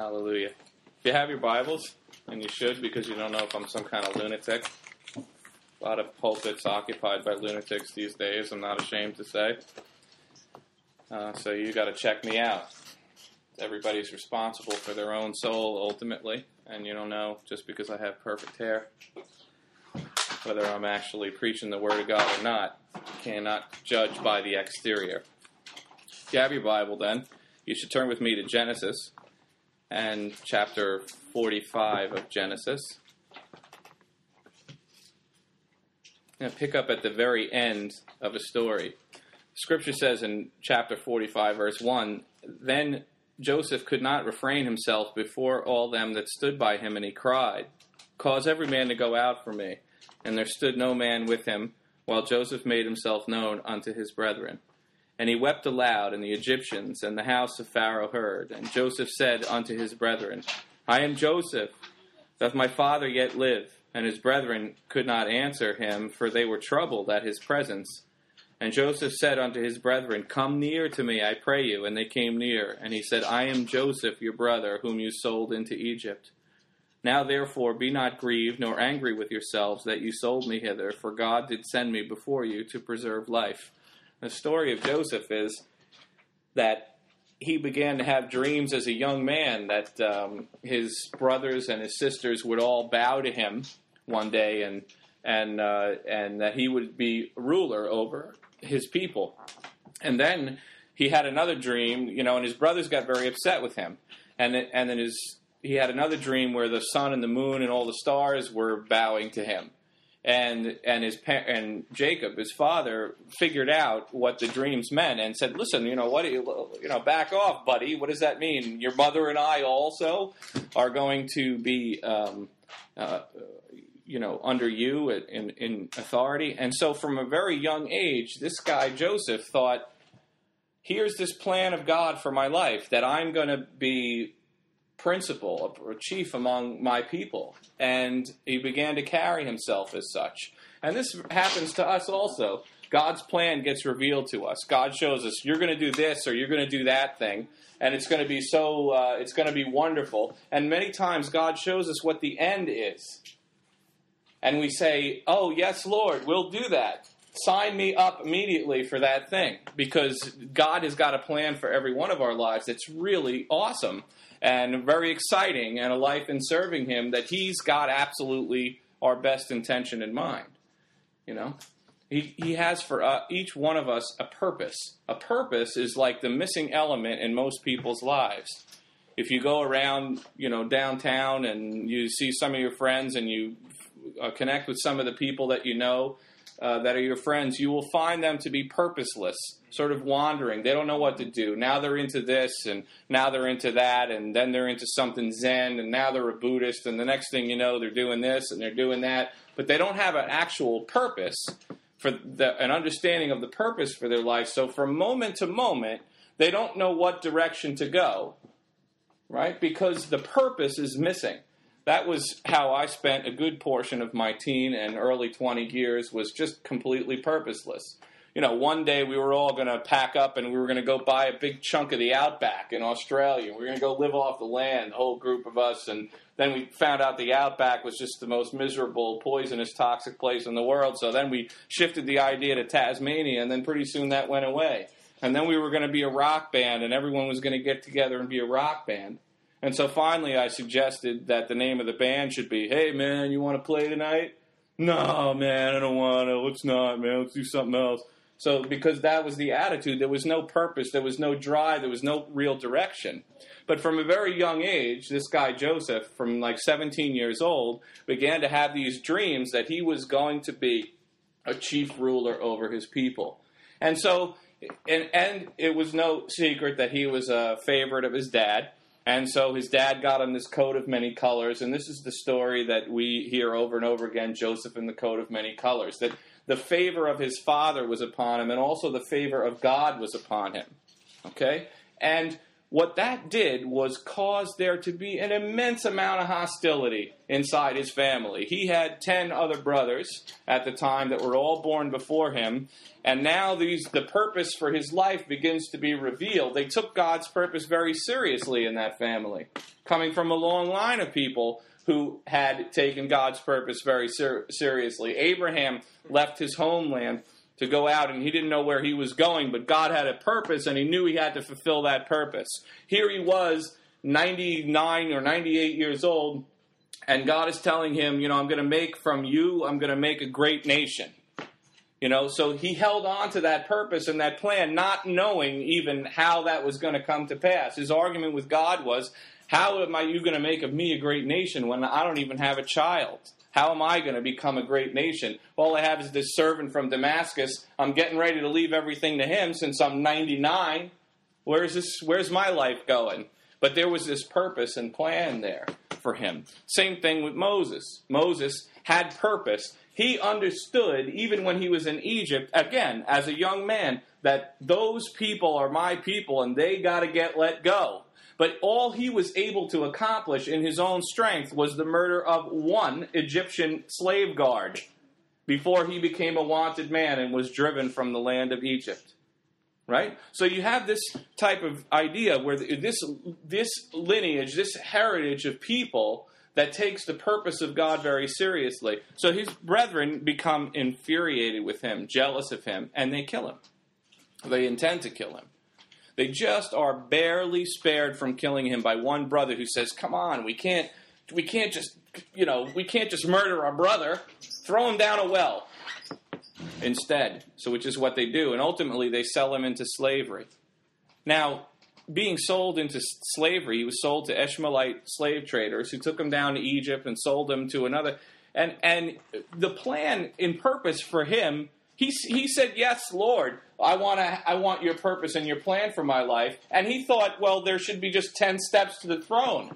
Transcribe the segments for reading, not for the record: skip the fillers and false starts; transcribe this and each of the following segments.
Hallelujah. If you have your Bibles, and you should because you don't know if I'm some kind of lunatic. A lot of pulpits occupied by lunatics these days, I'm not ashamed to say. So you got to check me out. Everybody's responsible for their own soul ultimately, and you don't know just because I have perfect hair whether I'm actually preaching the Word of God or not. You cannot judge by the exterior. If you have your Bible then, you should turn with me to Genesis and chapter 45 of Genesis. I'm going to pick up at the very end of a story. Scripture says in chapter 45, verse 1, "Then Joseph could not refrain himself before all them that stood by him, and he cried, 'Cause every man to go out from me.' And there stood no man with him, while Joseph made himself known unto his brethren. And he wept aloud, and the Egyptians and the house of Pharaoh heard. And Joseph said unto his brethren, I am Joseph. Doth my father yet live? And his brethren could not answer him, for they were troubled at his presence. And Joseph said unto his brethren, Come near to me, I pray you. And they came near. And he said, I am Joseph, your brother, whom you sold into Egypt. Now therefore be not grieved, nor angry with yourselves, that you sold me hither, for God did send me before you to preserve life." The story of Joseph is that he began to have dreams as a young man that his brothers and his sisters would all bow to him one day, and that he would be ruler over his people. And then he had another dream, and his brothers got very upset with him. And then he had another dream where the sun and the moon and all the stars were bowing to him. And Jacob, his father, figured out what the dreams meant and said, "Listen, back off, buddy. What does that mean? Your mother and I also are going to be, under you in authority." And so, from a very young age, this guy Joseph thought, "Here's this plan of God for my life, that I'm going to be principal or chief among my people," and he began to carry himself as such. And this happens to us also. God's plan gets revealed to us. God shows us, you're going to do this or you're going to do that thing, and it's going to be it's going to be wonderful. And many times God shows us what the end is, and we say, "Oh yes, Lord, we'll do that. Sign me up immediately for that thing," because God has got a plan for every one of our lives that's really awesome and very exciting, and a life in serving Him that He's got absolutely our best intention in mind. He has for each one of us a purpose. A purpose is like the missing element in most people's lives. If you go around, downtown and you see some of your friends and you connect with some of the people that you know that are your friends, you will find them to be purposeless, sort of wandering. They don't know what to do. Now they're into this, and now they're into that, and then they're into something Zen, and now they're a Buddhist, and the next thing you know, they're doing this, and they're doing that. But they don't have an actual purpose, an understanding of the purpose for their life. So from moment to moment, they don't know what direction to go, right? Because the purpose is missing. That was how I spent a good portion of my teen and early 20 years, was just completely purposeless. One day we were all going to pack up and we were going to go buy a big chunk of the outback in Australia. We were going to go live off the land, the whole group of us. And then we found out the outback was just the most miserable, poisonous, toxic place in the world. So then we shifted the idea to Tasmania, and then pretty soon that went away. And then we were going to be a rock band, and everyone was going to get together and be a rock band. And so finally I suggested that the name of the band should be, "Hey, man, you want to play tonight?" "No, man, I don't want to. Let's not, man. Let's do something else." So because that was the attitude, there was no purpose, there was no drive, there was no real direction. But from a very young age, this guy Joseph, from like 17 years old, began to have these dreams that he was going to be a chief ruler over his people. And so, and it was no secret that he was a favorite of his dad. And so his dad got him this coat of many colors, and this is the story that we hear over and over again, Joseph in the coat of many colors, that the favor of his father was upon him, and also the favor of God was upon him. Okay? And what that did was cause there to be an immense amount of hostility inside his family. He had 10 other brothers at the time that were all born before him, and now the purpose for his life begins to be revealed. They took God's purpose very seriously in that family, coming from a long line of people who had taken God's purpose very seriously. Abraham left his homeland to go out, and he didn't know where he was going, but God had a purpose, and he knew he had to fulfill that purpose. Here he was, 99 or 98 years old, and God is telling him, I'm going to make from you, I'm going to make a great nation. So he held on to that purpose and that plan, not knowing even how that was going to come to pass. His argument with God was, how am you going to make of me a great nation when I don't even have a child? How am I going to become a great nation? All I have is this servant from Damascus. I'm getting ready to leave everything to him since I'm 99. Where's my life going? But there was this purpose and plan there for him. Same thing with Moses. Moses had purpose. He understood, even when he was in Egypt, again, as a young man, that those people are my people and they got to get let go. But all he was able to accomplish in his own strength was the murder of one Egyptian slave guard before he became a wanted man and was driven from the land of Egypt. Right? So you have this type of idea where this lineage, this heritage of people that takes the purpose of God very seriously. So his brethren become infuriated with him, jealous of him, and they kill him. They intend to kill him. They just are barely spared from killing him by one brother who says, "Come on, we can't just murder our brother. Throw him down a well." Instead, which is what they do, and ultimately they sell him into slavery. Now, being sold into slavery, he was sold to Ishmaelite slave traders who took him down to Egypt and sold him to another. And the plan and purpose for him, he said, "Yes, Lord, I want your purpose and your plan for my life." And he thought, well, there should be just 10 steps to the throne,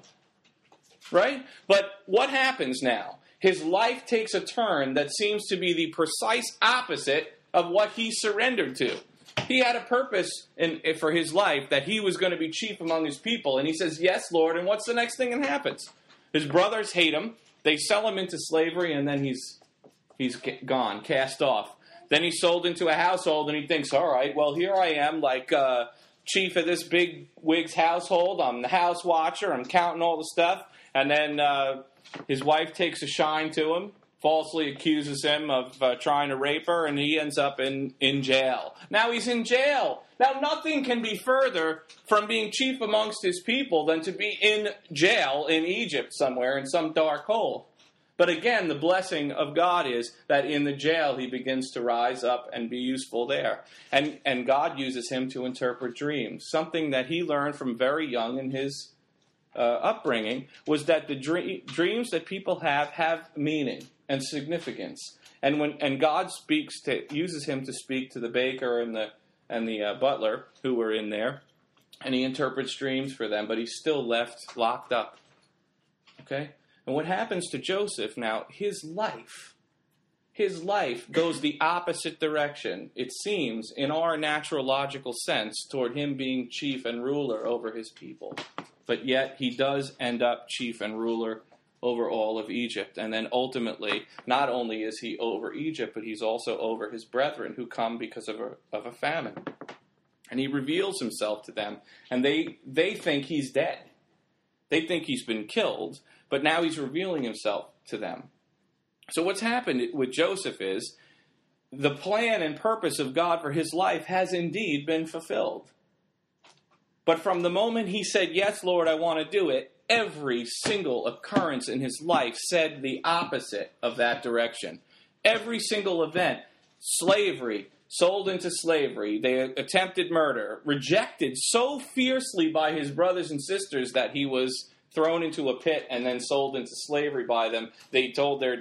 right? But what happens now? His life takes a turn that seems to be the precise opposite of what he surrendered to. He had a purpose for his life that he was going to be chief among his people. And he says, "Yes, Lord." And what's the next thing that happens? His brothers hate him. They sell him into slavery, and then he's gone, cast off. Then he's sold into a household, and he thinks, all right, well, here I am, like chief of this big wig's household. I'm the house watcher. I'm counting all the stuff. And then his wife takes a shine to him, falsely accuses him of trying to rape her, and he ends up in jail. Now he's in jail. Now nothing can be further from being chief amongst his people than to be in jail in Egypt somewhere in some dark hole. But again, the blessing of God is that in the jail he begins to rise up and be useful there. And God uses him to interpret dreams. Something that he learned from very young in his upbringing was that the dreams that people have meaning and significance. And God uses him to speak to the baker and the butler who were in there, and he interprets dreams for them, but he's still locked up. Okay? And what happens to Joseph now, his life goes the opposite direction, it seems, in our natural logical sense, toward him being chief and ruler over his people. But yet he does end up chief and ruler over all of Egypt. And then ultimately, not only is he over Egypt, but he's also over his brethren who come because of a famine. And he reveals himself to them, and they think he's dead. They think he's been killed, but now he's revealing himself to them. So what's happened with Joseph is the plan and purpose of God for his life has indeed been fulfilled. But from the moment he said, "Yes, Lord, I want to do it," every single occurrence in his life said the opposite of that direction. Every single event, slavery, sold into slavery, they attempted murder, rejected so fiercely by his brothers and sisters that he was thrown into a pit and then sold into slavery by them. They told their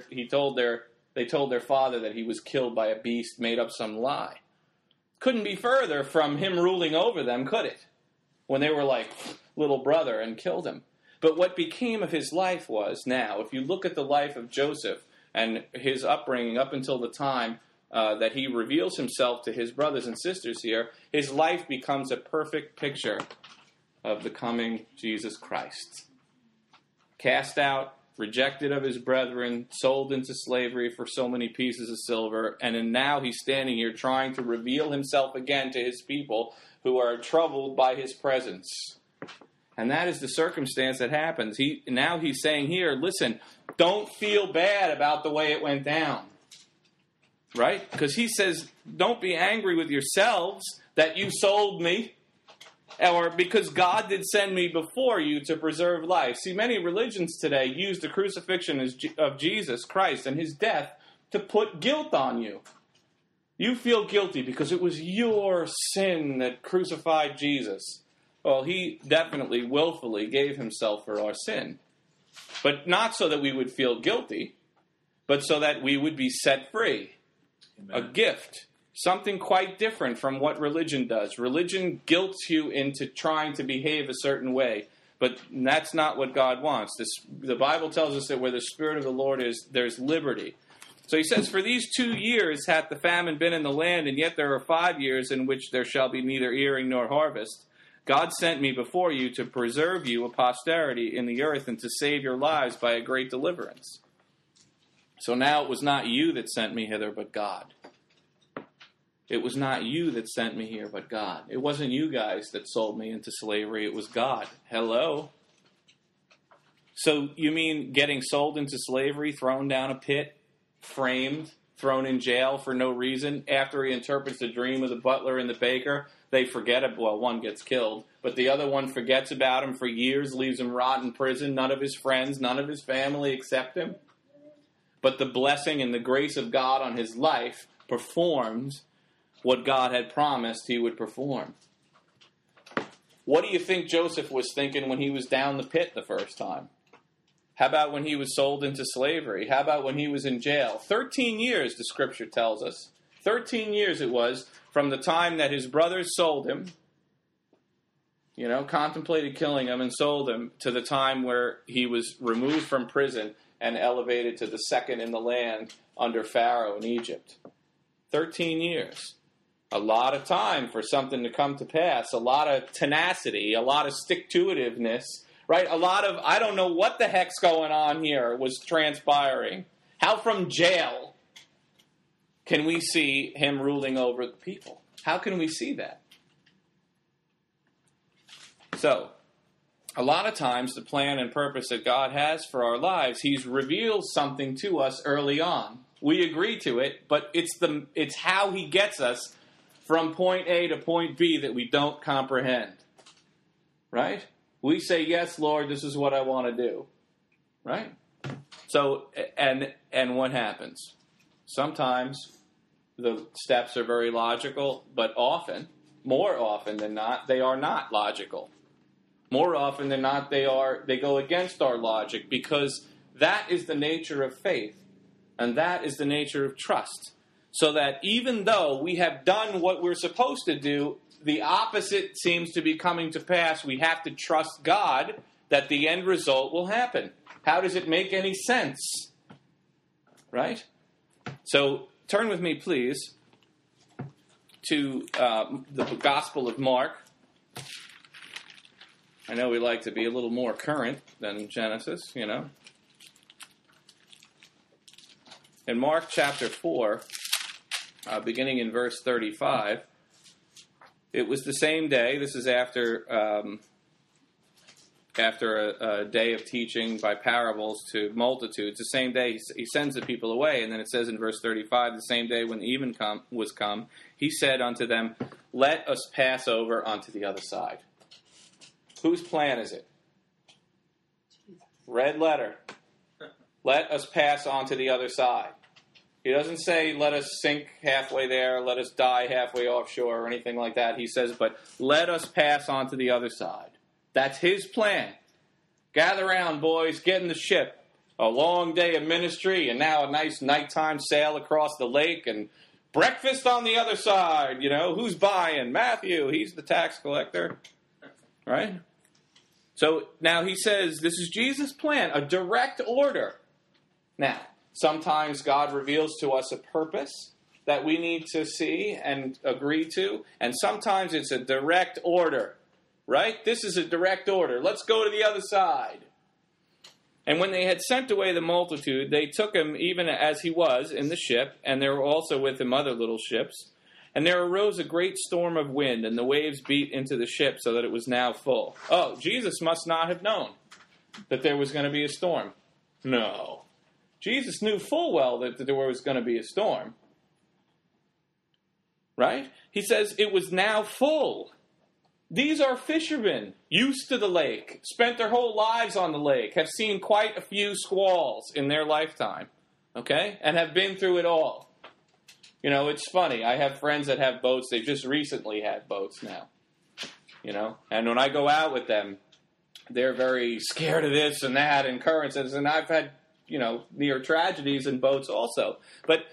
father that he was killed by a beast, made up some lie. Couldn't be further from him ruling over them, could it? When they were like little brother and killed him. But what became of his life was, now, if you look at the life of Joseph and his upbringing up until the time that he reveals himself to his brothers and sisters here, his life becomes a perfect picture of the coming Jesus Christ. Cast out, rejected of his brethren, sold into slavery for so many pieces of silver, and then now he's standing here trying to reveal himself again to his people who are troubled by his presence. And that is the circumstance that happens. Now he's saying here, listen, don't feel bad about the way it went down. Right? Because he says, don't be angry with yourselves that you sold me, or because God did send me before you to preserve life. See, many religions today use the crucifixion of Jesus Christ and his death to put guilt on you. You feel guilty because it was your sin that crucified Jesus. Well, he definitely, willfully gave himself for our sin. But not so that we would feel guilty, but so that we would be set free. Amen. A gift. Something quite different from what religion does. Religion guilts you into trying to behave a certain way. But that's not what God wants. The Bible tells us that where the Spirit of the Lord is, there's liberty. So he says, for these 2 years hath the famine been in the land, and yet there are 5 years in which there shall be neither earing nor harvest. God sent me before you to preserve you a posterity in the earth and to save your lives by a great deliverance. So now it was not you that sent me hither, but God. It was not you that sent me here, but God. It wasn't you guys that sold me into slavery. It was God. Hello? So you mean getting sold into slavery, thrown down a pit, framed, thrown in jail for no reason? After he interprets the dream of the butler and the baker, they forget it. Well, one gets killed, but the other one forgets about him for years, leaves him rot in prison. None of his friends, none of his family accept him. But the blessing and the grace of God on his life performed what God had promised he would perform. What do you think Joseph was thinking when he was down the pit the first time? How about when he was sold into slavery? How about when he was in jail? 13 years, the scripture tells us. 13 years it was from the time that his brothers sold him, contemplated killing him and sold him, to the time where he was removed from prison and elevated to the second in the land under Pharaoh in Egypt. 13 years. A lot of time for something to come to pass. A lot of tenacity. A lot of stick-to-itiveness. Right? A lot of, I don't know what the heck's going on here, was transpiring. How from jail can we see him ruling over the people? How can we see that? So, a lot of times the plan and purpose that God has for our lives, he's revealed something to us early on. We agree to it, but it's how he gets us from point A to point B that we don't comprehend. Right? We say, yes, Lord, this is what I want to do. Right? So, and what happens? Sometimes the steps are very logical, but often, more often than not, they are not logical. More often than not, they go against our logic, because that is the nature of faith, and that is the nature of trust. So that even though we have done what we're supposed to do, the opposite seems to be coming to pass. We have to trust God that the end result will happen. How does it make any sense? Right? So turn with me, please, to the Gospel of Mark. I know we like to be a little more current than Genesis, In Mark chapter 4, beginning in verse 35, it was the same day. This is after a day of teaching by parables to multitudes. The same day he sends the people away, and then it says in verse 35, the same day when even was come, he said unto them, let us pass over unto the other side. Whose plan is it? Red letter. Let us pass on to the other side. He doesn't say, let us sink halfway there, let us die halfway offshore, or anything like that. He says, but let us pass on to the other side. That's his plan. Gather around, boys, get in the ship. A long day of ministry, and now a nice nighttime sail across the lake, and breakfast on the other side. Who's buying? Matthew, he's the tax collector. Right? So now he says, this is Jesus' plan, a direct order. Now, sometimes God reveals to us a purpose that we need to see and agree to, and sometimes it's a direct order. right? This is a direct order. Let's go to the other side. And when they had sent away the multitude, they took him even as he was in the ship, and there were also with him other little ships. And there arose a great storm of wind, and the waves beat into the ship so that it was now full. Oh, Jesus must not have known that there was going to be a storm. No. Jesus knew full well that there was going to be a storm. Right? He says it was now full. These are fishermen, used to the lake, spent their whole lives on the lake, have seen quite a few squalls in their lifetime, okay? And have been through it all. You know, it's funny. I have friends that have boats. They just recently had boats now, you know? And when I go out with them, they're very scared of this and that and currents. And I've had, you know, near tragedies in boats also. But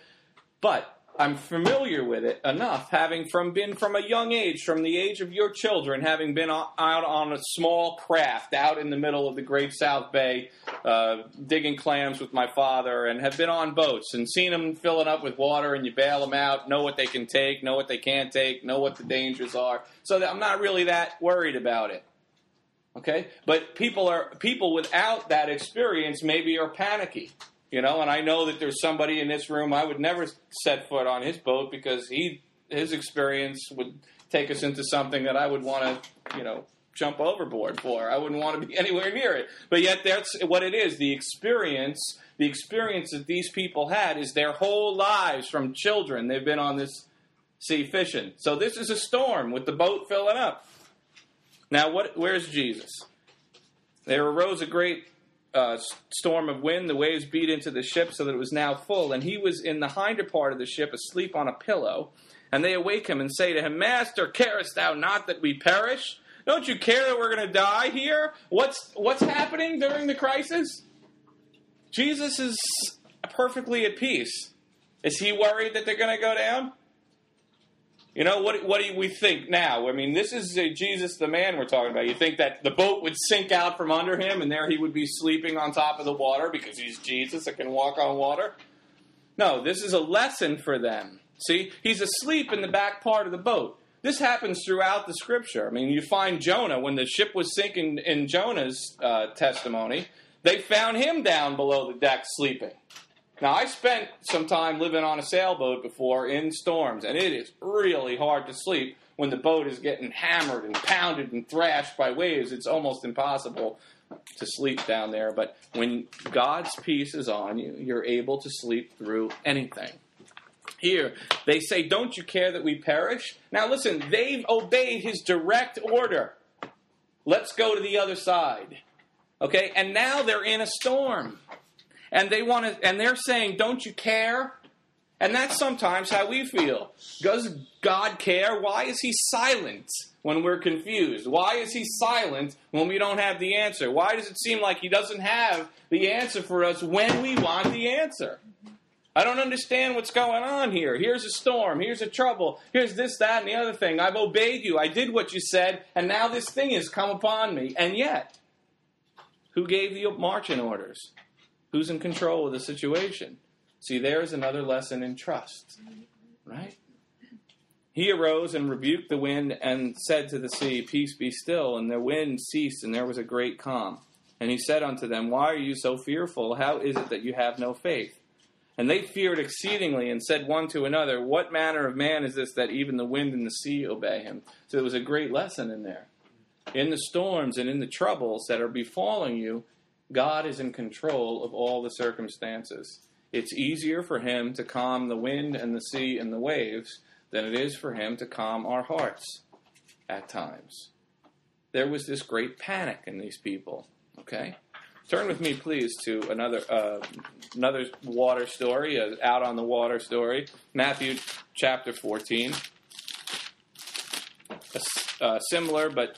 I'm familiar with it enough, having been from a young age, from the age of your children, having been out on a small craft out in the middle of the Great South Bay, digging clams with my father, and have been on boats and seen them filling up with water, and you bail them out, know what they can take, know what they can't take, know what the dangers are. So that I'm not really that worried about it. Okay? But people without that experience maybe are panicky. You know, and I know that there's somebody in this room, I would never set foot on his boat because his experience would take us into something that I would want to, you know, jump overboard for. I wouldn't want to be anywhere near it. But yet that's what it is. The experience that these people had is their whole lives from children. They've been on this sea fishing. So this is a storm with the boat filling up. Now, where's Jesus? There arose a great storm of wind, the waves beat into the ship so that it was now full, and he was in the hinder part of the ship asleep on a pillow. And they awake him and say to him, Master, carest thou not that we perish? Don't you care that we're going to die here? What's happening during the crisis? Jesus is perfectly at peace. Is he worried that they're going to go down? You know, what do we think now? I mean, this is Jesus the man we're talking about. You think that the boat would sink out from under him and there he would be sleeping on top of the water because he's Jesus that can walk on water? No, this is a lesson for them. See, he's asleep in the back part of the boat. This happens throughout the Scripture. I mean, you find Jonah, when the ship was sinking in Jonah's testimony, they found him down below the deck sleeping. Now, I spent some time living on a sailboat before in storms, and it is really hard to sleep when the boat is getting hammered and pounded and thrashed by waves. It's almost impossible to sleep down there. But when God's peace is on you, you're able to sleep through anything. Here, they say, don't you care that we perish? Now, listen, they've obeyed his direct order. Let's go to the other side. Okay, and now they're in a storm. And they're saying, don't you care? And that's sometimes how we feel. Does God care? Why is he silent when we're confused? Why is he silent when we don't have the answer? Why does it seem like he doesn't have the answer for us when we want the answer? I don't understand what's going on here. Here's a storm. Here's a trouble. Here's this, that, and the other thing. I've obeyed you. I did what you said, and now this thing has come upon me. And yet, who gave the marching orders? Who's in control of the situation? See, there's another lesson in trust, right? He arose and rebuked the wind and said to the sea, Peace, be still. And the wind ceased, and there was a great calm. And he said unto them, Why are you so fearful? How is it that you have no faith? And they feared exceedingly and said one to another, What manner of man is this that even the wind and the sea obey him? So there was a great lesson in there. In the storms and in the troubles that are befalling you, God is in control of all the circumstances. It's easier for him to calm the wind and the sea and the waves than it is for him to calm our hearts at times. There was this great panic in these people, okay? Turn with me, please, to another water story, out on the water story, Matthew chapter 14. Similar, but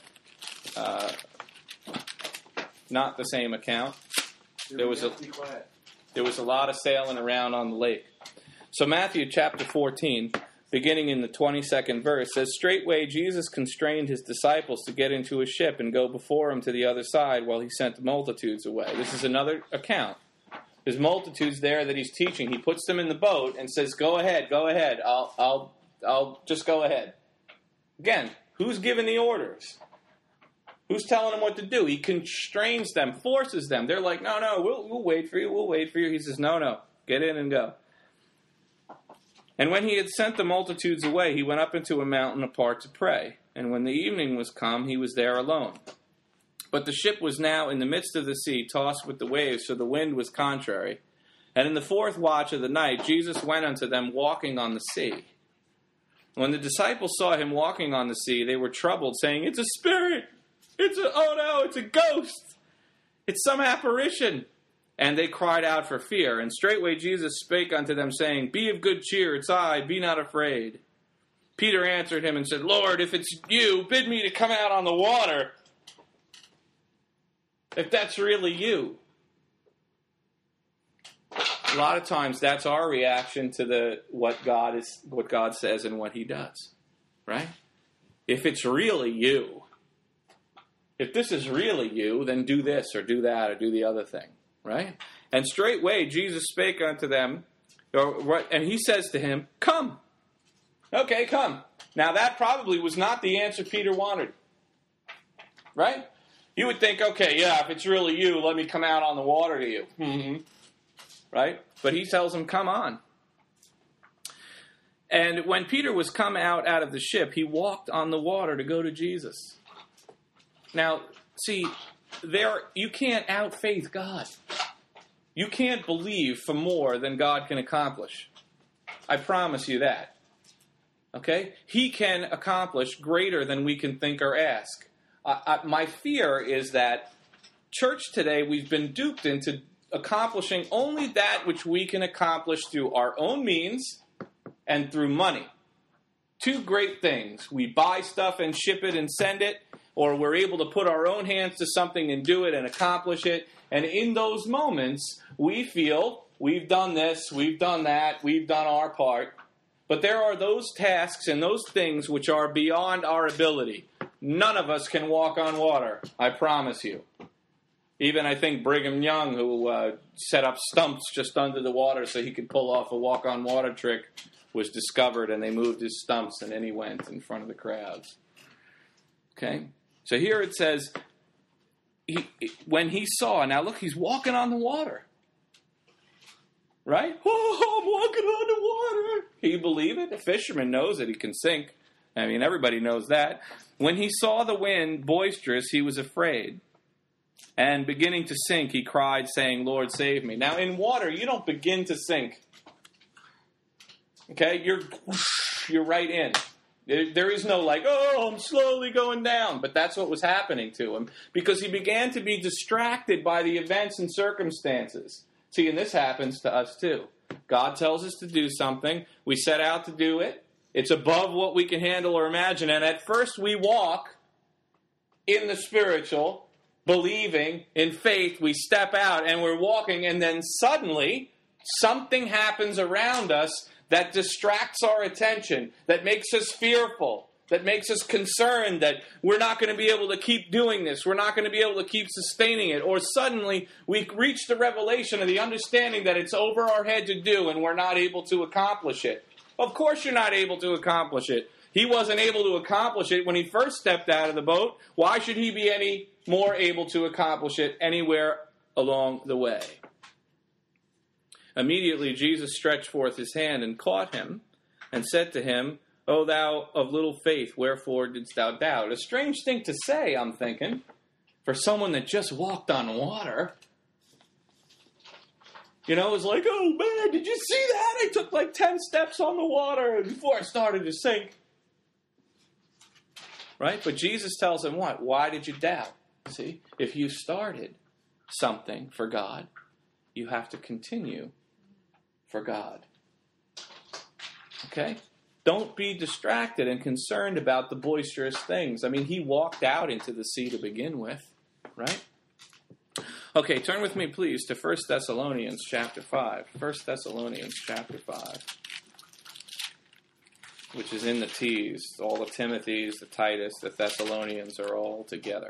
not the same account. There was a lot of sailing around on the lake. So Matthew chapter 14, beginning in the 22nd verse, says, Straightway Jesus constrained his disciples to get into a ship and go before him to the other side while he sent the multitudes away. This is another account. There's multitudes there that he's teaching. He puts them in the boat and says, Go ahead. I'll just go ahead. Again, who's giving the orders? Who's telling him what to do? He constrains them, forces them. They're like, no, we'll wait for you, we'll wait for you. He says, no, get in and go. And when he had sent the multitudes away, he went up into a mountain apart to pray. And when the evening was come, he was there alone. But the ship was now in the midst of the sea, tossed with the waves, so the wind was contrary. And in the fourth watch of the night, Jesus went unto them walking on the sea. When the disciples saw him walking on the sea, they were troubled, saying, it's a spirit! It's a ghost! It's some apparition! And they cried out for fear. And straightway Jesus spake unto them, saying, be of good cheer, it's I, be not afraid. Peter answered him and said, Lord, if it's you, bid me to come out on the water. If that's really you. A lot of times that's our reaction to what God says and what he does. Right? If it's really you, if this is really you, then do this or do that or do the other thing, right? And straightway Jesus spake unto them, and he says to him, come. Okay, come. Now that probably was not the answer Peter wanted, right? You would think, okay, yeah, if it's really you, let me come out on the water to you, right? But he tells him, come on. And when Peter was come out of the ship, he walked on the water to go to Jesus. Now, see, you can't outfaith God. You can't believe for more than God can accomplish. I promise you that. Okay? He can accomplish greater than we can think or ask. My fear is that church today, we've been duped into accomplishing only that which we can accomplish through our own means and through money. Two great things. We buy stuff and ship it and send it, or we're able to put our own hands to something and do it and accomplish it. And in those moments, we feel we've done this, we've done that, we've done our part. But there are those tasks and those things which are beyond our ability. None of us can walk on water, I promise you. Even I think Brigham Young, who set up stumps just under the water so he could pull off a walk-on-water trick, was discovered, and they moved his stumps, and then he went in front of the crowds. Okay? So here it says, when he saw, now look, he's walking on the water. Right? Oh, I'm walking on the water. Can you believe it? A fisherman knows that he can sink. I mean, everybody knows that. When he saw the wind boisterous, he was afraid. And beginning to sink, he cried, saying, Lord, save me. Now, in water, you don't begin to sink. Okay? You're right in. There is no like, oh, I'm slowly going down. But that's what was happening to him. Because he began to be distracted by the events and circumstances. See, and this happens to us too. God tells us to do something. We set out to do it. It's above what we can handle or imagine. And at first we walk in the spiritual, believing in faith. We step out and we're walking. And then suddenly something happens around us that distracts our attention, that makes us fearful, that makes us concerned that we're not going to be able to keep doing this. We're not going to be able to keep sustaining it. Or suddenly we reach the revelation of the understanding that it's over our head to do and we're not able to accomplish it. Of course you're not able to accomplish it. He wasn't able to accomplish it when he first stepped out of the boat. Why should he be any more able to accomplish it anywhere along the way? Immediately Jesus stretched forth his hand and caught him and said to him, O thou of little faith, wherefore didst thou doubt? A strange thing to say, I'm thinking, for someone that just walked on water. You know, it's like, oh man, did you see that? I took like 10 steps on the water before I started to sink. Right? But Jesus tells him what? Why did you doubt? See, if you started something for God, you have to continue for God. Okay? Don't be distracted and concerned about the boisterous things. I mean, he walked out into the sea to begin with, right? Okay, turn with me, please, to 1 Thessalonians chapter 5. 1 Thessalonians chapter 5, which is in the T's. All the Timothys, the Titus, the Thessalonians are all together.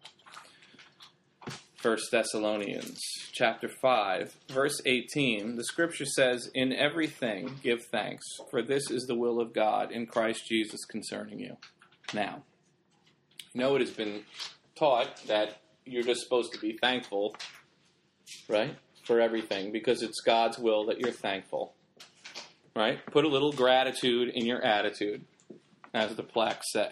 1 Thessalonians chapter 5, verse 18, the scripture says, In everything give thanks, for this is the will of God in Christ Jesus concerning you. Now, you know it has been taught that you're just supposed to be thankful, right, for everything, because it's God's will that you're thankful, right? Put a little gratitude in your attitude, as the plaques say.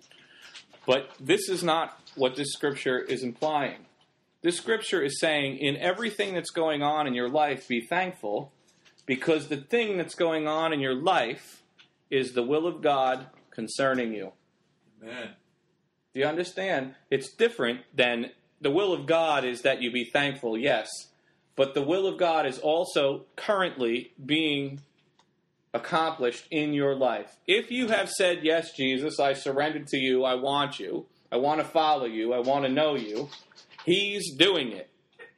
But this is not what this scripture is implying. This scripture is saying, in everything that's going on in your life, be thankful, because the thing that's going on in your life is the will of God concerning you. Amen. Do you understand? It's different than the will of God is that you be thankful, yes. But the will of God is also currently being accomplished in your life. If you have said, yes, Jesus, I surrendered to you, I want to follow you, I want to know you, He's doing it.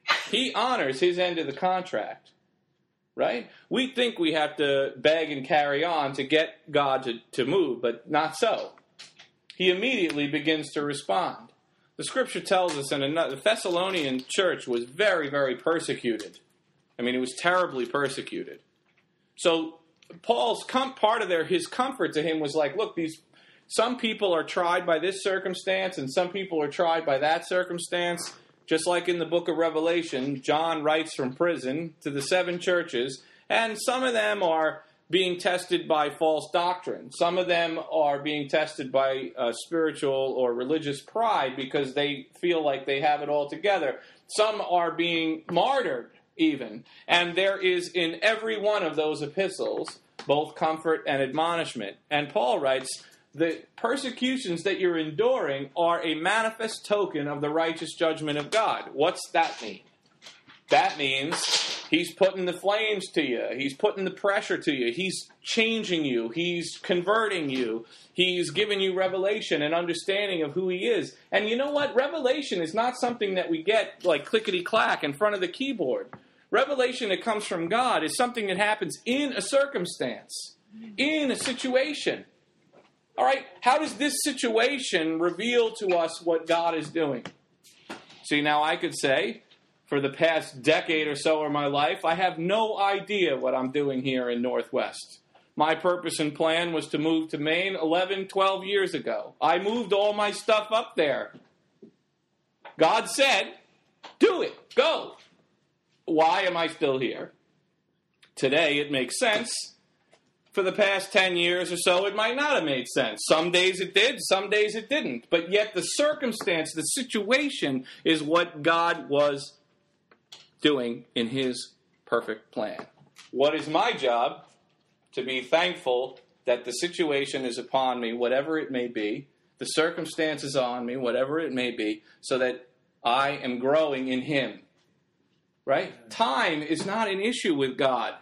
He honors His end of the contract, right? We think we have to beg and carry on to get God to move, but not so. He immediately begins to respond. The scripture tells us the Thessalonian church was very, very persecuted. I mean, it was terribly persecuted. So Paul's part of his comfort to him was like, look, some people are tried by this circumstance and some people are tried by that circumstance. Just like in the book of Revelation, John writes from prison to the 7 churches, and some of them are being tested by false doctrine. Some of them are being tested by spiritual or religious pride because they feel like they have it all together. Some are being martyred even. And there is in every one of those epistles both comfort and admonishment. And Paul writes, the persecutions that you're enduring are a manifest token of the righteous judgment of God. What's that mean? That means He's putting the flames to you. He's putting the pressure to you. He's changing you. He's converting you. He's giving you revelation and understanding of who He is. And you know what? Revelation is not something that we get like clickety-clack in front of the keyboard. Revelation that comes from God is something that happens in a circumstance, in a situation. All right, how does this situation reveal to us what God is doing? See, now I could say, for the past decade or so of my life, I have no idea what I'm doing here in Northwest. My purpose and plan was to move to Maine 11, 12 years ago. I moved all my stuff up there. God said, do it, go. Why am I still here? Today it makes sense. For the past 10 years or so, it might not have made sense. Some days it did, some days it didn't. But yet the circumstance, the situation, is what God was doing in His perfect plan. What is my job? To be thankful that the situation is upon me, whatever it may be, the circumstances on me, whatever it may be, so that I am growing in Him. Right? Time is not an issue with God.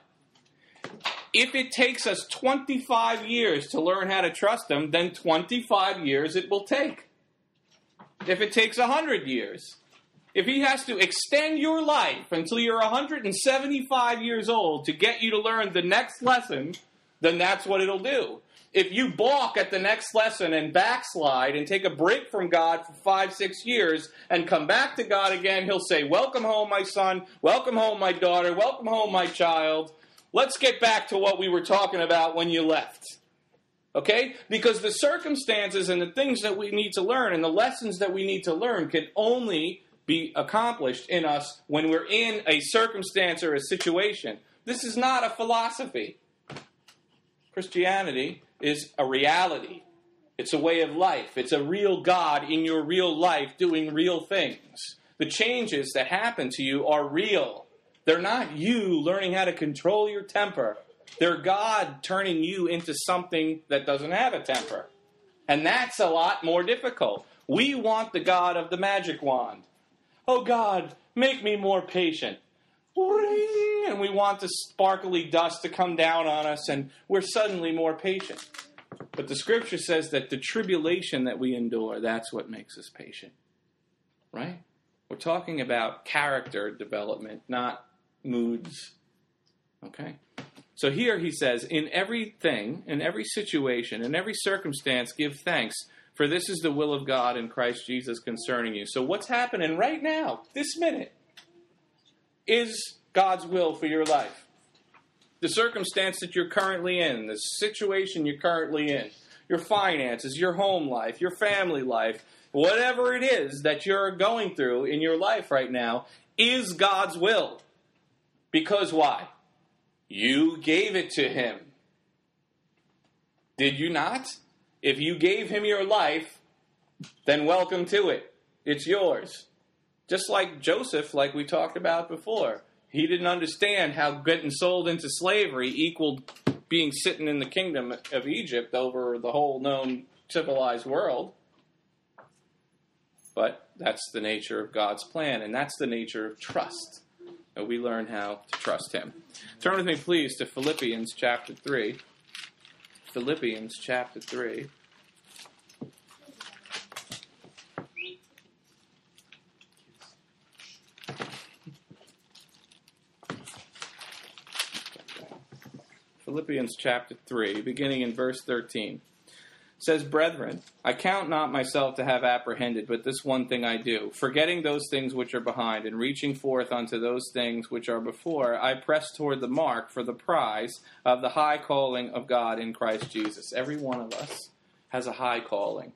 If it takes us 25 years to learn how to trust Him, then 25 years it will take. If it takes 100 years, if He has to extend your life until you're 175 years old to get you to learn the next lesson, then that's what it'll do. If you balk at the next lesson and backslide and take a break from God for 5, 6 years and come back to God again, He'll say, welcome home, my son. Welcome home, my daughter. Welcome home, my child. Let's get back to what we were talking about when you left. Okay? Because the circumstances and the things that we need to learn and the lessons that we need to learn can only be accomplished in us when we're in a circumstance or a situation. This is not a philosophy. Christianity is a reality. It's a way of life. It's a real God in your real life doing real things. The changes that happen to you are real. They're not you learning how to control your temper. They're God turning you into something that doesn't have a temper. And that's a lot more difficult. We want the God of the magic wand. Oh God, make me more patient. And we want the sparkly dust to come down on us and we're suddenly more patient. But the scripture says that the tribulation that we endure, that's what makes us patient. Right? We're talking about character development, not moods. Okay? So here he says, in everything, in every situation, in every circumstance, give thanks, for this is the will of God in Christ Jesus concerning you. So what's happening right now, this minute, is God's will for your life. The circumstance that you're currently in, the situation you're currently in, your finances, your home life, your family life, whatever it is that you're going through in your life right now is God's will. Because why? You gave it to him. Did you not? If you gave him your life, then welcome to it. It's yours. Just like Joseph, like we talked about before. He didn't understand how getting sold into slavery equaled being sitting in the kingdom of Egypt over the whole known civilized world. But that's the nature of God's plan, and that's the nature of trust. And we learn how to trust him. Turn with me, please, to Philippians chapter 3. Philippians chapter 3. Philippians chapter 3, beginning in verse 13. It says, "Brethren, I count not myself to have apprehended, but this one thing I do, forgetting those things which are behind, and reaching forth unto those things which are before, I press toward the mark for the prize of the high calling of God in Christ Jesus." Every one of us has a high calling.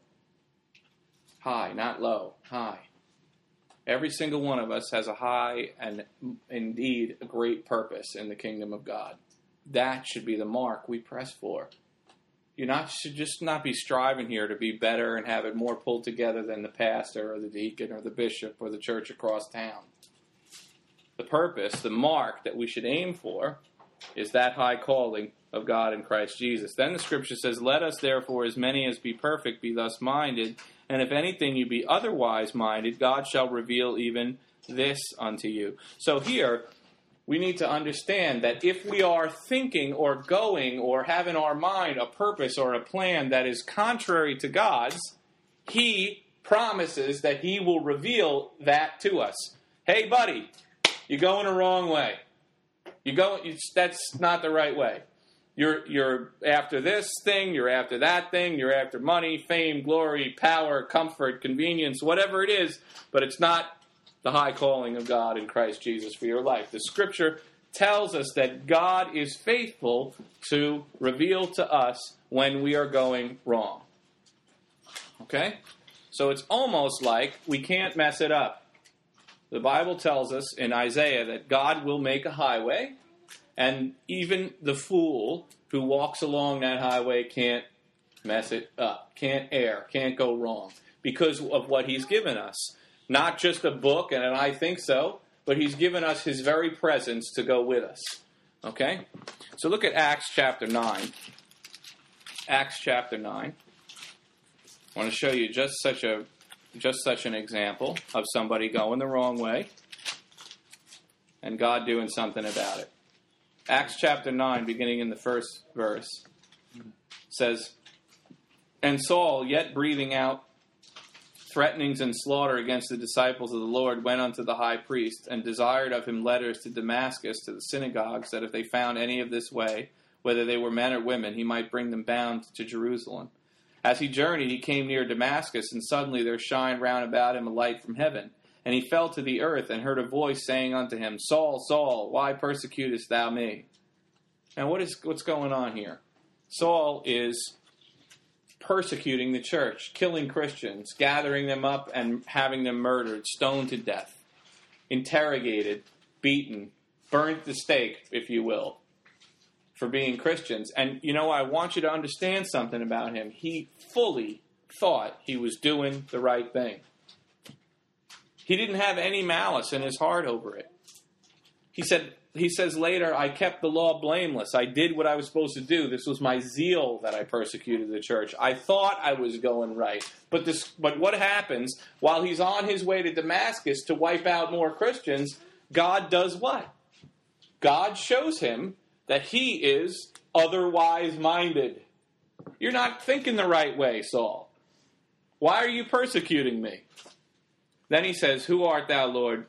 High, not low, high. Every single one of us has a high and indeed a great purpose in the kingdom of God. That should be the mark we press for. You should just not be striving here to be better and have it more pulled together than the pastor or the deacon or the bishop or the church across town. The purpose, the mark that we should aim for is that high calling of God in Christ Jesus. Then the scripture says, "Let us therefore, as many as be perfect, be thus minded, and if anything you be otherwise minded, God shall reveal even this unto you." So here, we need to understand that if we are thinking or going or have in our mind a purpose or a plan that is contrary to God's, he promises that he will reveal that to us. Hey, buddy, you're going the wrong way. That's not the right way. You're after this thing, you're after that thing, you're after money, fame, glory, power, comfort, convenience, whatever it is, but it's not the high calling of God in Christ Jesus for your life. The scripture tells us that God is faithful to reveal to us when we are going wrong. Okay? So it's almost like we can't mess it up. The Bible tells us in Isaiah that God will make a highway, and even the fool who walks along that highway can't mess it up, can't err, can't go wrong because of what he's given us. Not just a book and an I think so, but he's given us his very presence to go with us. Okay? So look at Acts chapter 9. Acts chapter 9. I want to show you just such an example of somebody going the wrong way and God doing something about it. Acts chapter 9, beginning in the first verse, says, "And Saul, yet breathing out threatenings and slaughter against the disciples of the Lord, went unto the high priest, and desired of him letters to Damascus to the synagogues, that if they found any of this way, whether they were men or women, he might bring them bound to Jerusalem. As he journeyed, he came near Damascus, and suddenly there shined round about him a light from heaven. And he fell to the earth, and heard a voice saying unto him, Saul, Saul, why persecutest thou me?" Now what's going on here? Saul is persecuting the church, killing Christians, gathering them up and having them murdered, stoned to death, interrogated, beaten, burned at the stake, if you will, for being Christians. And, I want you to understand something about him. He fully thought he was doing the right thing. He didn't have any malice in his heart over it. He says later, "I kept the law blameless. I did what I was supposed to do. This was my zeal that I persecuted the church. I thought I was going right." But what happens while he's on his way to Damascus to wipe out more Christians? God does what? God shows him that he is otherwise minded. You're not thinking the right way, Saul. Why are you persecuting me? Then he says, "Who art thou, Lord?"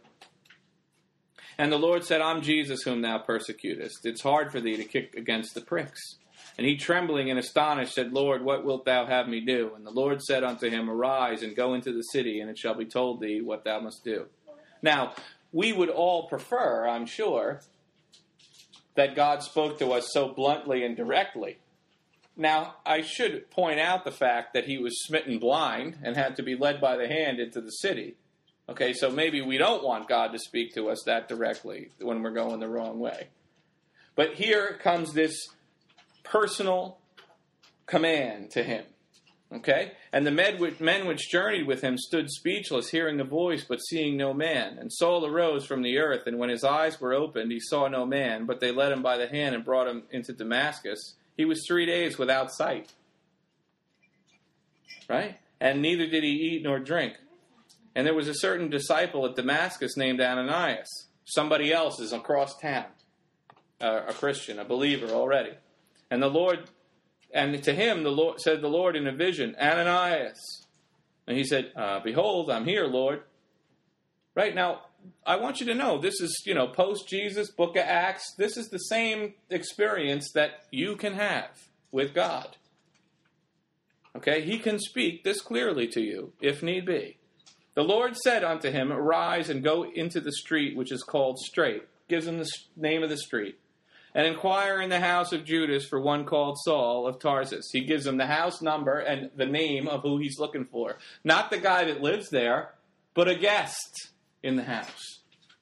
And the Lord said, "I'm Jesus whom thou persecutest. It's hard for thee to kick against the pricks." And he, trembling and astonished, said, "Lord, what wilt thou have me do?" And the Lord said unto him, "Arise and go into the city, and it shall be told thee what thou must do." Now, we would all prefer, I'm sure, that God spoke to us so bluntly and directly. Now, I should point out the fact that he was smitten blind and had to be led by the hand into the city. Okay, so maybe we don't want God to speak to us that directly when we're going the wrong way. But here comes this personal command to him. Okay? And the men which journeyed with him stood speechless, hearing the voice, but seeing no man. And Saul arose from the earth, and when his eyes were opened, he saw no man, but they led him by the hand and brought him into Damascus. He was 3 days without sight. Right? And neither did he eat nor drink. And there was a certain disciple at Damascus named Ananias. Somebody else is across town. A Christian, a believer already. And to him the Lord said the Lord in a vision, Ananias. And he said, behold, I'm here, Lord. Right now, I want you to know, this is, post-Jesus, book of Acts. This is the same experience that you can have with God. Okay? He can speak this clearly to you, if need be. The Lord said unto him, arise and go into the street which is called Straight. Gives him the name of the street. And inquire in the house of Judas for one called Saul of Tarsus. He gives him the house number and the name of who he's looking for. Not the guy that lives there, but a guest in the house.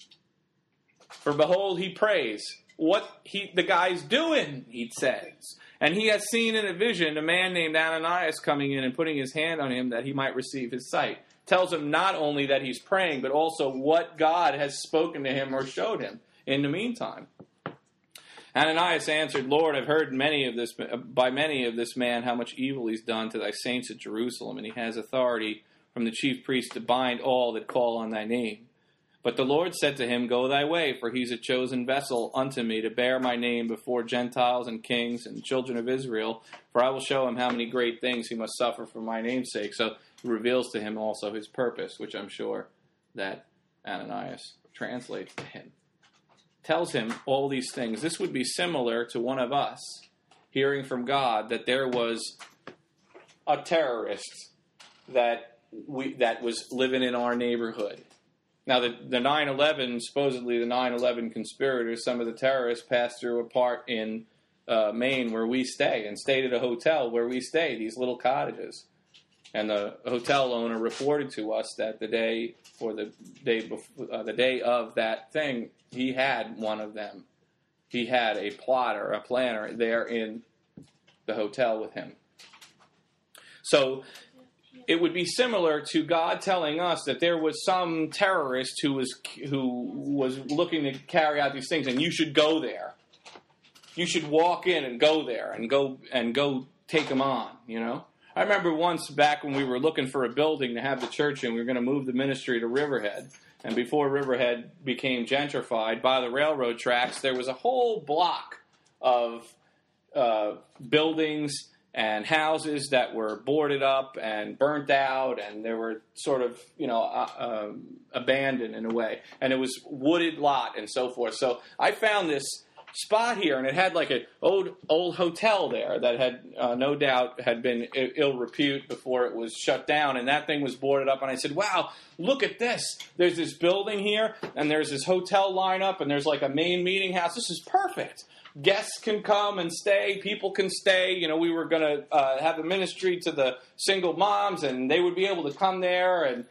For behold, he prays. What the guy's doing, he says. And he has seen in a vision a man named Ananias coming in and putting his hand on him that he might receive his sight. Tells him not only that he's praying, but also what God has spoken to him or showed him in the meantime. Ananias answered, Lord, I've heard by many of this man how much evil he's done to thy saints at Jerusalem, and he has authority from the chief priest to bind all that call on thy name. But the Lord said to him, go thy way, for he's a chosen vessel unto me to bear my name before Gentiles and kings and children of Israel, for I will show him how many great things he must suffer for my name's sake. So he reveals to him also his purpose, which I'm sure that Ananias translates to him. Tells him all these things. This would be similar to one of us hearing from God that there was a terrorist that was living in our neighborhood. Now, the 9/11, supposedly the 9/11 conspirators, some of the terrorists passed through a part in Maine where we stay and stayed at a hotel where we stay, these little cottages. And the hotel owner reported to us that the day of that thing, he had one of them. He had a planner there in the hotel with him. So it would be similar to God telling us that there was some terrorist who was looking to carry out these things, and you should go there. You should walk in and go there and go take them on. I remember once back when we were looking for a building to have the church in, we were going to move the ministry to Riverhead. And before Riverhead became gentrified, by the railroad tracks, there was a whole block of buildings and houses that were boarded up and burnt out, and they were sort of, abandoned in a way. And it was wooded lot and so forth. So I found this spot here, and it had like an old hotel there that had no doubt had been ill repute before it was shut down, and that thing was boarded up. And I said, wow, look at this. There's this building here, and there's this hotel lineup, and there's like a main meeting house. This is perfect. Guests can come and stay. People can stay. We were going to have a ministry to the single moms, and they would be able to come there, and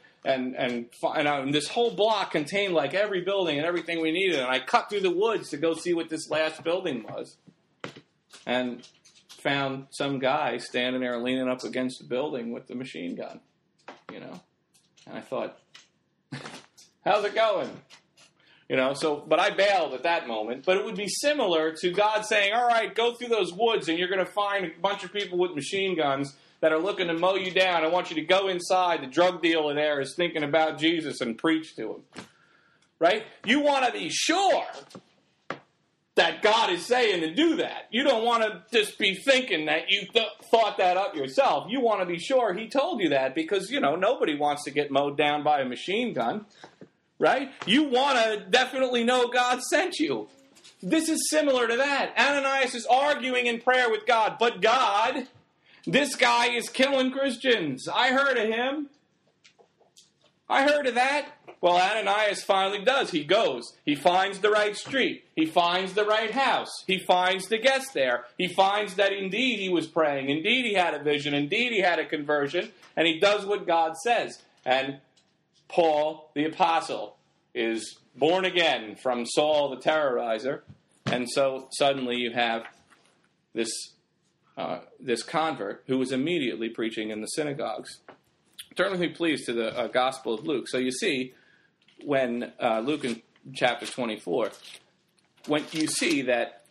this whole block contained like every building and everything we needed. And I cut through the woods to go see what this last building was, and found some guy standing there leaning up against the building with the machine gun, And I thought, how's it going? But I bailed at that moment. But it would be similar to God saying, all right, go through those woods and you're going to find a bunch of people with machine guns that are looking to mow you down. I want you to go inside. The drug dealer there is thinking about Jesus and preach to him. Right? You want to be sure that God is saying to do that. You don't want to just be thinking that you thought that up yourself. You want to be sure he told you that because, nobody wants to get mowed down by a machine gun. Right? You want to definitely know God sent you. This is similar to that. Ananias is arguing in prayer with God. But God, this guy is killing Christians. I heard of him. I heard of that. Well, Ananias finally does. He goes. He finds the right street. He finds the right house. He finds the guest there. He finds that indeed he was praying. Indeed he had a vision. Indeed he had a conversion. And he does what God says. And Paul, the apostle, is born again from Saul the terrorizer. And so suddenly you have this convert who was immediately preaching in the synagogues. Turn with me, please, to the Gospel of Luke. So you see, when Luke in chapter 24, when you see that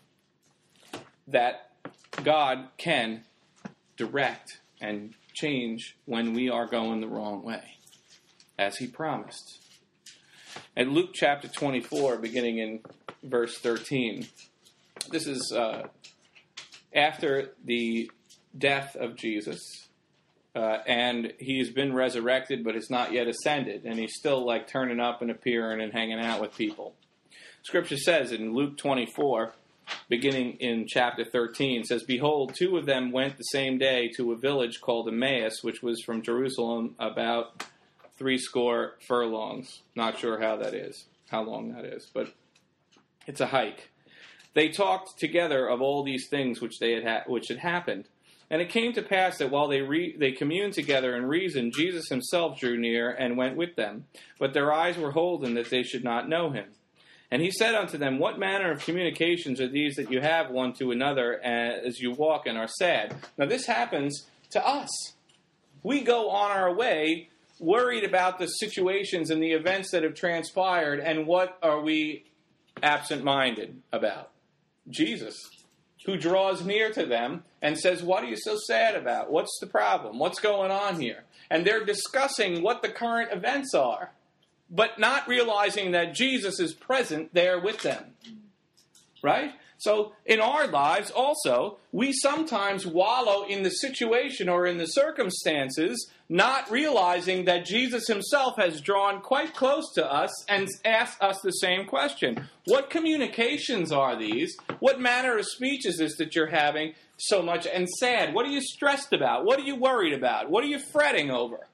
God can direct and change when we are going the wrong way, as he promised. And Luke chapter 24, beginning in verse 13, this is after the death of Jesus, and he's been resurrected, but has not yet ascended, and he's still like turning up and appearing and hanging out with people. Scripture says in Luke 24, beginning in chapter 13, says, "Behold, two of them went the same day to a village called Emmaus, which was from Jerusalem about 80 furlongs." Not sure how long that is, but it's a hike. They talked together of all these things which had happened. And it came to pass that while they communed together and reasoned, Jesus himself drew near and went with them. But their eyes were holden that they should not know him. And he said unto them, "What manner of communications are these that you have one to another as you walk and are sad?" Now this happens to us. We go on our way worried about the situations and the events that have transpired, and what are we absent-minded about? Jesus, who draws near to them and says, "What are you so sad about? What's the problem? What's going on here?" And they're discussing what the current events are, but not realizing that Jesus is present there with them. Right? So in our lives also, we sometimes wallow in the situation or in the circumstances, not realizing that Jesus himself has drawn quite close to us and asked us the same question. What communications are these? What manner of speech is this that you're having so much and sad? What are you stressed about? What are you worried about? What are you fretting over?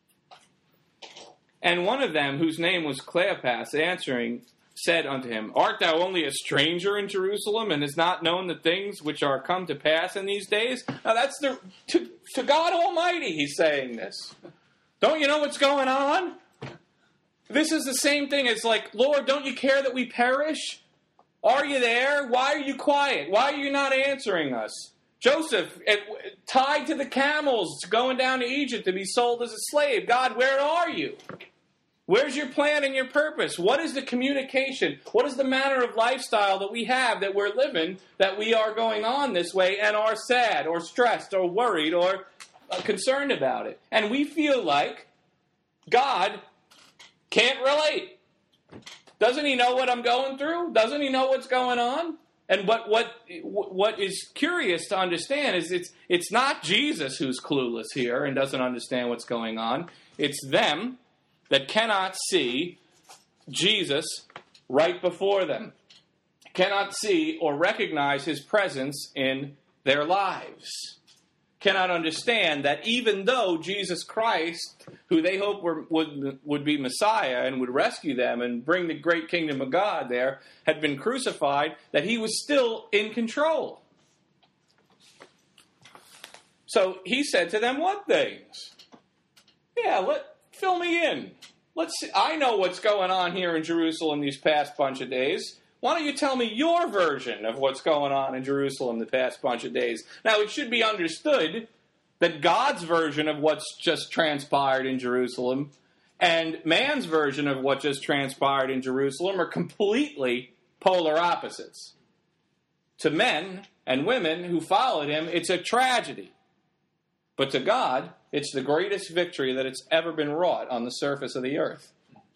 And one of them, whose name was Cleopas, answering, said unto him, "Art thou only a stranger in Jerusalem, and is not known the things which are come to pass in these days?" Now that's to God Almighty he's saying this. Don't you know what's going on? This is the same thing. It's like, Lord, don't you care that we perish? Are you there? Why are you quiet? Why are you not answering us? Joseph, tied to the camels, going down to Egypt to be sold as a slave. God, where are you? Where's your plan and your purpose? What is the communication? What is the manner of lifestyle that we have, that we're living, that we are going on this way and are sad or stressed or worried or concerned about it? And we feel like God can't relate. Doesn't he know what I'm going through? Doesn't he know what's going on? And what is curious to understand is it's not Jesus who's clueless here and doesn't understand what's going on. It's them that cannot see Jesus right before them, cannot see or recognize his presence in their lives, cannot understand that even though Jesus Christ, who they hope would be Messiah and would rescue them and bring the great kingdom of God there, had been crucified, that he was still in control. So he said to them, "What things?" Fill me in. Let's see. I know what's going on here in Jerusalem these past bunch of days. Why don't you tell me your version of what's going on in Jerusalem the past bunch of days? Now, it should be understood that God's version of what's just transpired in Jerusalem and man's version of what just transpired in Jerusalem are completely polar opposites. To men and women who followed him, it's a tragedy. But to God, it's the greatest victory that it's ever been wrought on the surface of the earth.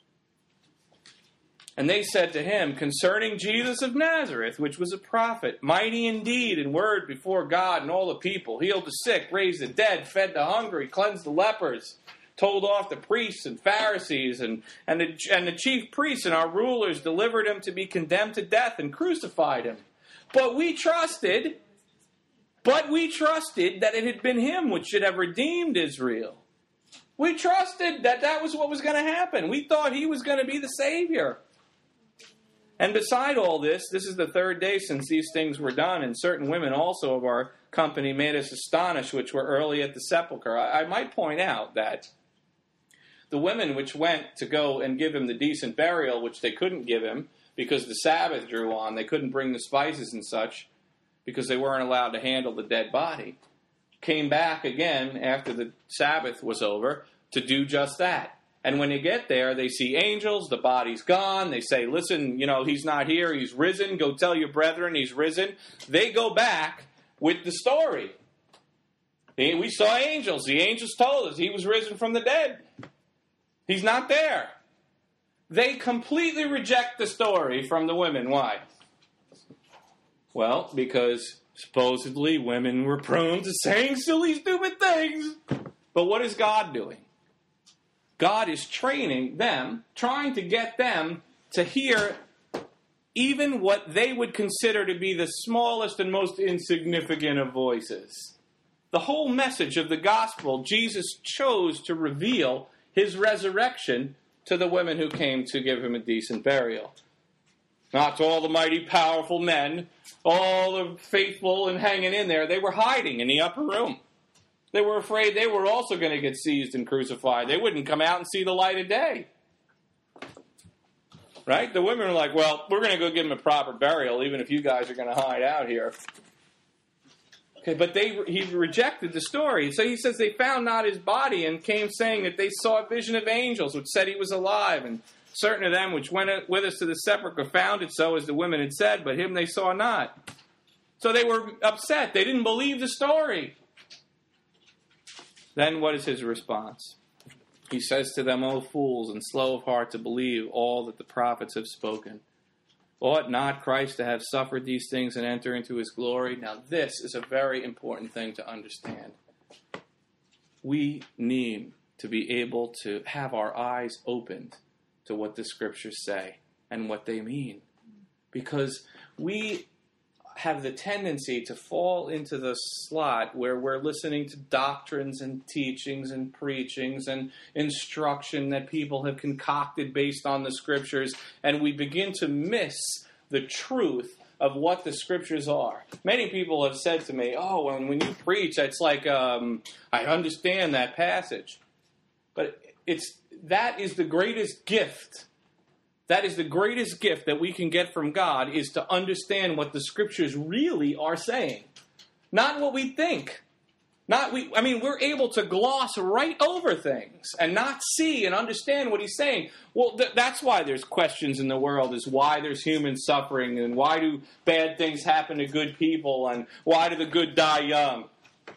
And they said to him, "Concerning Jesus of Nazareth, which was a prophet, mighty in deed and word before God and all the people, healed the sick, raised the dead, fed the hungry, cleansed the lepers, told off the priests and Pharisees, and the chief priests and our rulers delivered him to be condemned to death and crucified him. But we trusted that it had been him which should have redeemed Israel. We trusted that that was what was going to happen. We thought he was going to be the Savior. And beside all this, this is the third day since these things were done, and certain women also of our company made us astonished, which were early at the sepulchre. I might point out that the women which went to go and give him the decent burial, which they couldn't give him because the Sabbath drew on, they couldn't bring the spices and such because they weren't allowed to handle the dead body, came back again after the Sabbath was over to do just that. And when they get there, they see angels, the body's gone. They say, listen, he's not here, he's risen. Go tell your brethren he's risen. They go back with the story. We saw angels. The angels told us he was risen from the dead. He's not there. They completely reject the story from the women. Why? Well, because supposedly women were prone to saying silly, stupid things. But what is God doing? God is training them, trying to get them to hear even what they would consider to be the smallest and most insignificant of voices. The whole message of the gospel, Jesus chose to reveal his resurrection to the women who came to give him a decent burial. Not to all the mighty, powerful men, all the faithful and hanging in there. They were hiding in the upper room. They were afraid they were also going to get seized and crucified. They wouldn't come out and see the light of day. Right? The women were like, well, we're going to go give him a proper burial, even if you guys are going to hide out here. Okay, but he rejected the story. So he says they found not his body and came saying that they saw a vision of angels, which said he was alive. And certain of them which went with us to the sepulchre found it so as the women had said, but him they saw not. So they were upset. They didn't believe the story. Then what is his response? He says to them, O fools, and slow of heart to believe all that the prophets have spoken. Ought not Christ to have suffered these things and enter into his glory? Now this is a very important thing to understand. We need to be able to have our eyes opened to what the scriptures say and what they mean. Because we have the tendency to fall into the slot where we're listening to doctrines and teachings and preachings and instruction that people have concocted based on the scriptures, and we begin to miss the truth of what the scriptures are. Many people have said to me, oh, when you preach, it's like, I understand that passage. But that is the greatest gift. That is the greatest gift that we can get from God, is to understand what the scriptures really are saying. Not what we think. We're able to gloss right over things and not see and understand what he's saying. Well, that's why there's questions in the world, is why there's human suffering, and why do bad things happen to good people, and why do the good die young?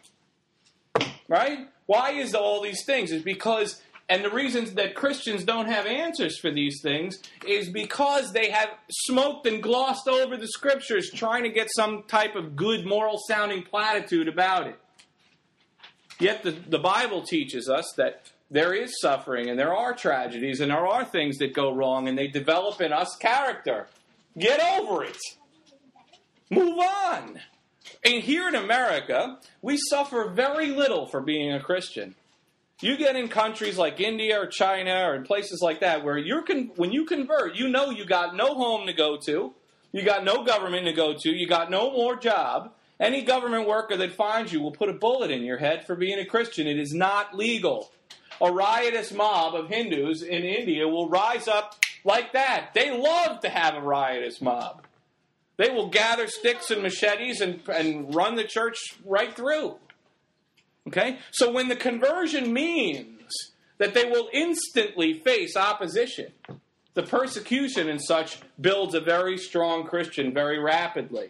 Right? Why is all these things? It's because... And the reasons that Christians don't have answers for these things is because they have smoked and glossed over the scriptures trying to get some type of good moral-sounding platitude about it. Yet the Bible teaches us that there is suffering and there are tragedies and there are things that go wrong and they develop in us character. Get over it. Move on. And here in America, we suffer very little for being a Christian. You get in countries like India or China or in places like that where when you convert, you got no home to go to, you got no government to go to, you got no more job. Any government worker that finds you will put a bullet in your head for being a Christian. It is not legal. A riotous mob of Hindus in India will rise up like that. They love to have a riotous mob. They will gather sticks and machetes and run the church right through. Okay? So when the conversion means that they will instantly face opposition, the persecution and such builds a very strong Christian very rapidly.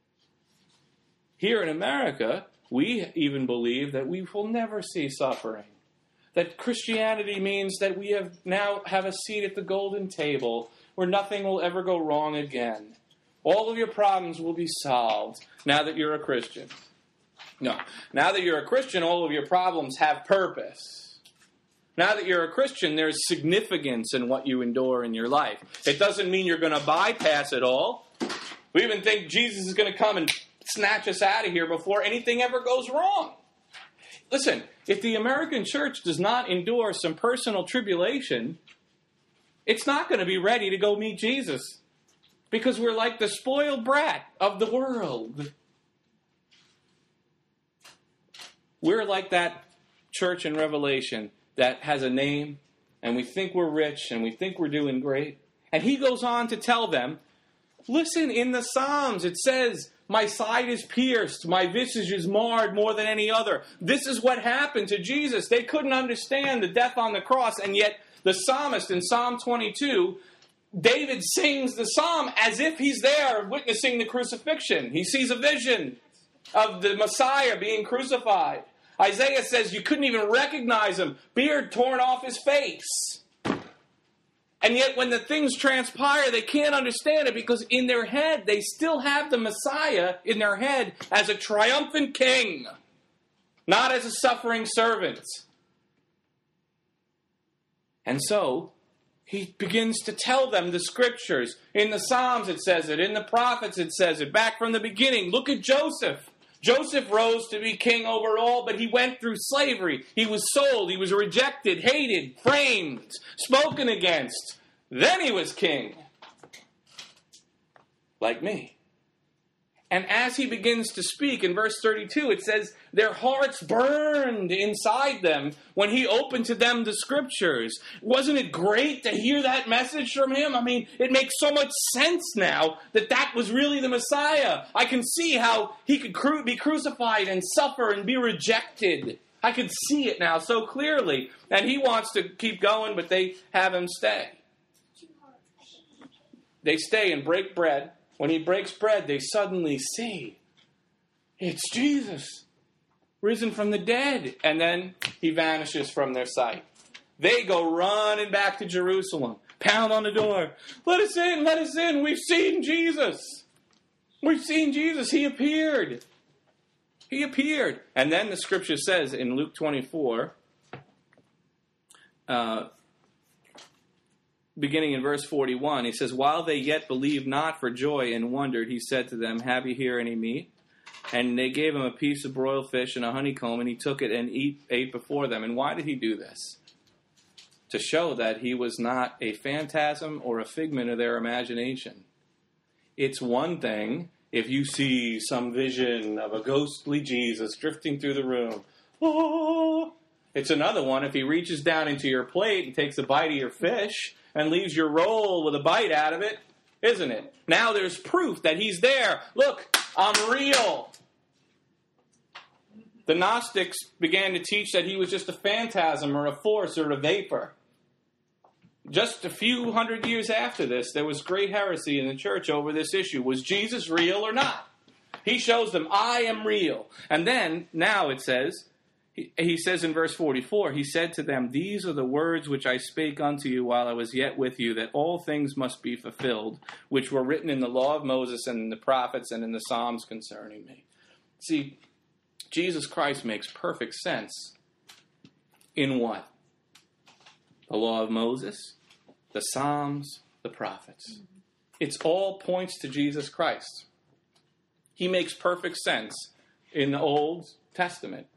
Here in America, we even believe that we will never see suffering. That Christianity means that we now have a seat at the golden table where nothing will ever go wrong again. All of your problems will be solved now that you're a Christian. No. Now that you're a Christian, all of your problems have purpose. Now that you're a Christian, there's significance in what you endure in your life. It doesn't mean you're going to bypass it all. We even think Jesus is going to come and snatch us out of here before anything ever goes wrong. Listen, if the American church does not endure some personal tribulation, it's not going to be ready to go meet Jesus. Because we're like the spoiled brat of the world. We're like that church in Revelation that has a name, and we think we're rich, and we think we're doing great. And he goes on to tell them, listen, in the Psalms it says, my side is pierced, my visage is marred more than any other. This is what happened to Jesus. They couldn't understand the death on the cross, and yet the psalmist in Psalm 22, David sings the psalm as if he's there witnessing the crucifixion. He sees a vision of the Messiah being crucified. Isaiah says you couldn't even recognize him, beard torn off his face. And yet when the things transpire, they can't understand it because in their head, they still have the Messiah in their head as a triumphant king, not as a suffering servant. And so, he begins to tell them the scriptures. In the Psalms it says it. In the prophets it says it. Back from the beginning. Look at Joseph. Joseph rose to be king over all, but he went through slavery. He was sold. He was rejected, hated, framed, spoken against. Then he was king. Like me. And as he begins to speak, in verse 32, it says, their hearts burned inside them when he opened to them the scriptures. Wasn't it great to hear that message from him? I mean, it makes so much sense now that was really the Messiah. I can see how he could be crucified and suffer and be rejected. I could see it now so clearly. And he wants to keep going, but they have him stay. They stay and break bread. When he breaks bread, they suddenly see, it's Jesus, risen from the dead. And then he vanishes from their sight. They go running back to Jerusalem, pound on the door. Let us in, let us in. We've seen Jesus. We've seen Jesus. He appeared. He appeared. And then the scripture says in Luke 24, beginning in verse 41, he says, while they yet believed not for joy and wondered, he said to them, have you here any meat? And they gave him a piece of broiled fish and a honeycomb, and he took it and ate before them. And why did he do this? To show that he was not a phantasm or a figment of their imagination. It's one thing if you see some vision of a ghostly Jesus drifting through the room. Oh! It's another one if he reaches down into your plate and takes a bite of your fish and leaves your roll with a bite out of it, isn't it? Now there's proof that he's there. Look, I'm real. The Gnostics began to teach that he was just a phantasm or a force or a vapor. Just a few hundred years after this, there was great heresy in the church over this issue. Was Jesus real or not? He shows them, I am real. And then, now it says, he says in verse 44, he said to them, these are the words which I spake unto you while I was yet with you, that all things must be fulfilled, which were written in the law of Moses and in the prophets and in the Psalms concerning me. See, Jesus Christ makes perfect sense in what? The law of Moses, the Psalms, the prophets. It's all points to Jesus Christ. He makes perfect sense in the Old Testament.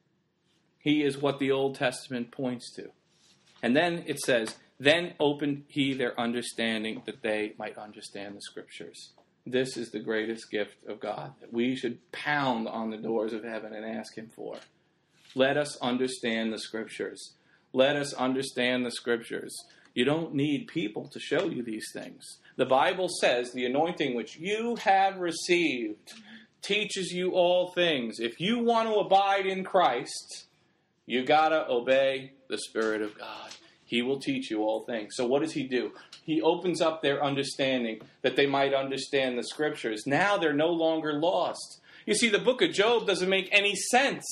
He is what the Old Testament points to. And then it says, then opened he their understanding that they might understand the scriptures. This is the greatest gift of God that we should pound on the doors of heaven and ask him for. Let us understand the scriptures. Let us understand the scriptures. You don't need people to show you these things. The Bible says the anointing which you have received teaches you all things. If you want to abide in Christ, you gotta obey the Spirit of God. He will teach you all things. So what does he do? He opens up their understanding that they might understand the scriptures. Now they're no longer lost. You see, the book of Job doesn't make any sense,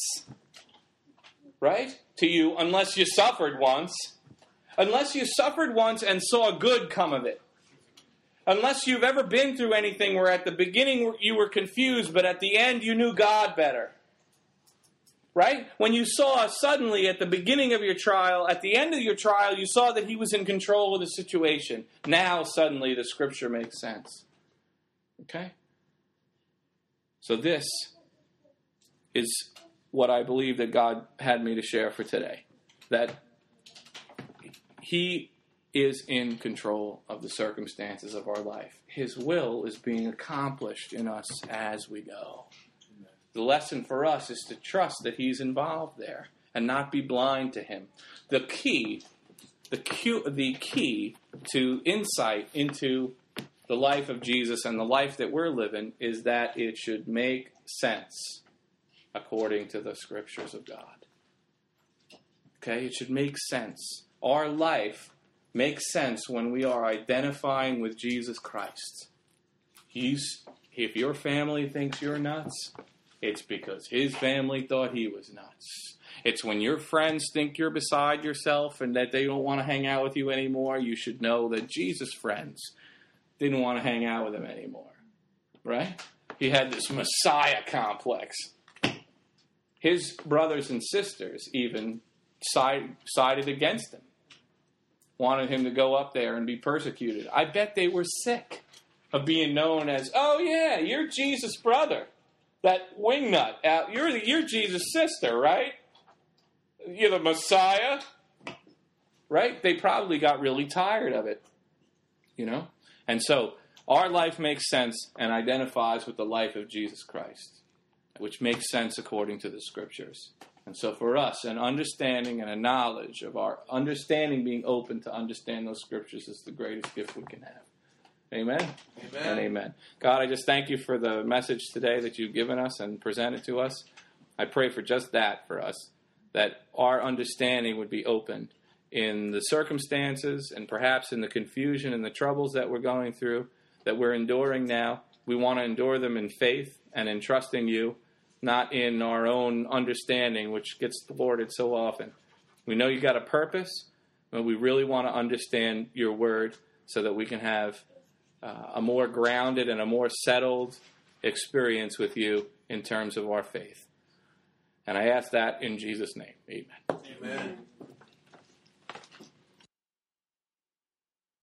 right, to you unless you suffered once. Unless you suffered once and saw good come of it. Unless you've ever been through anything where at the beginning you were confused, but at the end you knew God better. Right? When you saw suddenly at the beginning of your trial, at the end of your trial, you saw that he was in control of the situation. Now suddenly the scripture makes sense. Okay? So this is what I believe that God had me to share for today. That He is in control of the circumstances of our life. His will is being accomplished in us as we go. The lesson for us is to trust that He's involved there and not be blind to Him. The key to insight into the life of Jesus and the life that we're living is that it should make sense according to the Scriptures of God. Okay? It should make sense. Our life makes sense when we are identifying with Jesus Christ. If your family thinks you're nuts, it's because His family thought He was nuts. It's when your friends think you're beside yourself and that they don't want to hang out with you anymore, you should know that Jesus' friends didn't want to hang out with Him anymore. Right? He had this Messiah complex. His brothers and sisters even sided against Him. Wanted Him to go up there and be persecuted. I bet they were sick of being known as, oh yeah, you're Jesus' brother. That wingnut. You're Jesus' sister, right? You're the Messiah. Right? They probably got really tired of it. You know? And so, our life makes sense and identifies with the life of Jesus Christ, which makes sense according to the Scriptures. And so for us, an understanding and a knowledge of our understanding, being open to understand those Scriptures is the greatest gift we can have. Amen? Amen. And amen. God, I just thank You for the message today that You've given us and presented to us. I pray for just that for us, that our understanding would be open in the circumstances and perhaps in the confusion and the troubles that we're going through, that we're enduring now. We want to endure them in faith and in trusting You, not in our own understanding, which gets thwarted so often. We know You got a purpose, but we really want to understand Your Word so that we can have a more grounded and a more settled experience with You in terms of our faith. And I ask that in Jesus' name. Amen. Amen.